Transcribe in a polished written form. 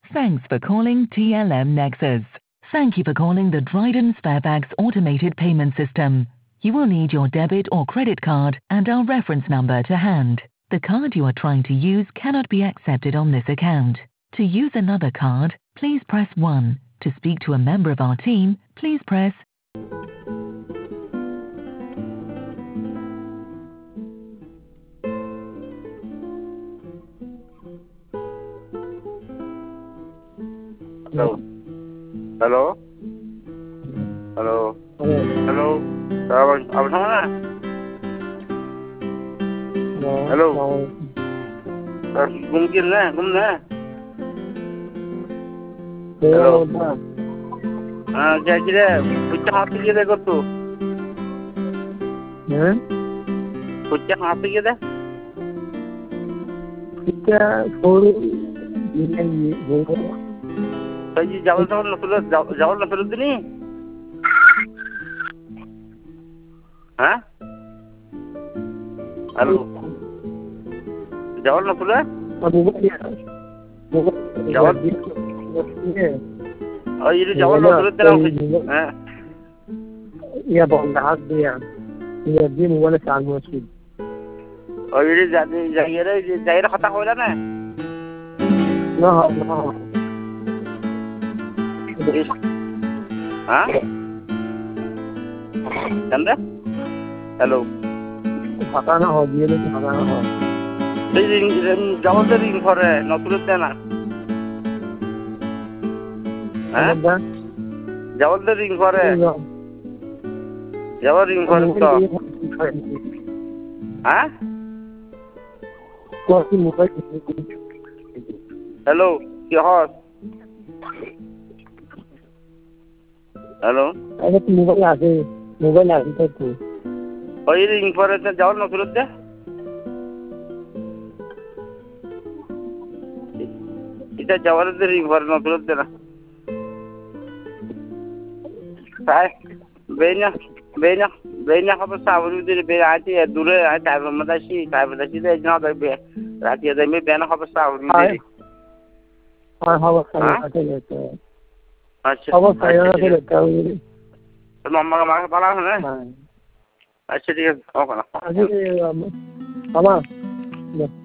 Thanks for calling TLM Nexus. Thank you for calling the Dryden Sparebags automated payment system. You will need your debit or credit card and our reference number to hand. The card you are trying to use cannot be accepted on this account. To use another card, please press 1. To speak to a member of our team, please press Hello. Hello. Hello. Hello. Abang mana? Hello. Mungkin lah, Hello. Jadi pucuk hati kita tu. Pucuk hati kita. Kita follow ini Jadi jauh nak sulit ni. Hah? Halo. Jauh nak sulit? Jauh. Oh, ini jauh nak sulit tak? Ya, bondah dia. Dia mula sama sih. Oh, ini jadi kata kau dah na? No. Hah? Kanda? Hello. Kata na ho, dia ni kata na ho. Jadi jauh dari infore, nak sulit na? Hah? Jauh dari infore. Jauh dari infore tu. Hah? Hello, क्या होस? Hello. Ada mobile lagi tu. Oh, ini informasi jauh nak sulit deh? Kita jauh dari informasi nak sulit deh na? Saya, banyak apa sahaja itu berarti dulu saya bermadasi deh jangan berbe. Berarti ada banyak apa sahaja itu. Hawa saya ada itu. अच्छा saya ada itu. तो मम्मा का पाला है ना अच्छा ठीक है okay ना अभी